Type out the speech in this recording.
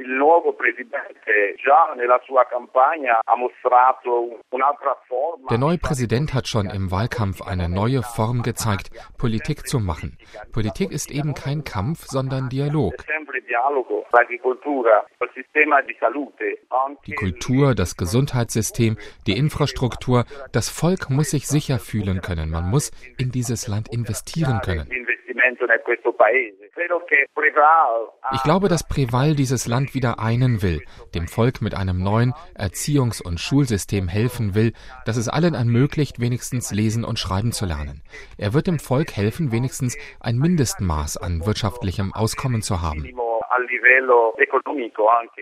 Der neue Präsident hat schon im Wahlkampf eine neue Form gezeigt, Politik zu machen. Politik ist eben kein Kampf, sondern Dialog. Die Kultur, das Gesundheitssystem, die Infrastruktur, das Volk muss sich sicher fühlen können. Man muss in dieses Land investieren können. Ich glaube, dass Préval dieses Land wieder einen will, dem Volk mit einem neuen Erziehungs- und Schulsystem helfen will, das es allen ermöglicht, wenigstens lesen und schreiben zu lernen. Er wird dem Volk helfen, wenigstens ein Mindestmaß an wirtschaftlichem Auskommen zu haben.